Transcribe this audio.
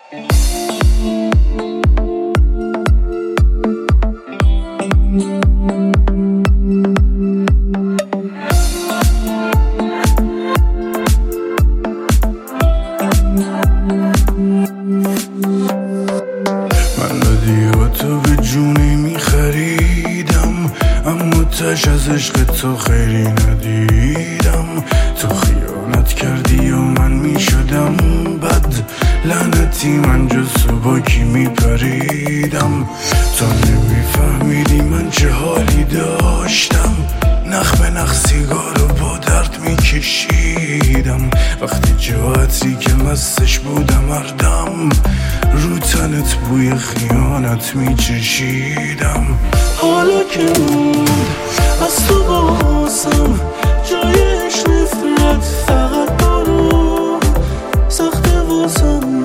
تو به جونی میخریدم، اما تش از عشق تو خیری ندیدم. تو خیانت کردی و من میشدم بد، لعنتی من جز تو با کی میپریدم. تو نمیفهمیدی من چه حالی داشتم، نخ به نخ سیگارو با درد میکشیدم. وقتی جاعتی که مستش بودم هردم، رو تنت بوی خیانت میچشیدم. حالا که موند از تو بازم جایش نفرت، فقط برو سخت واسم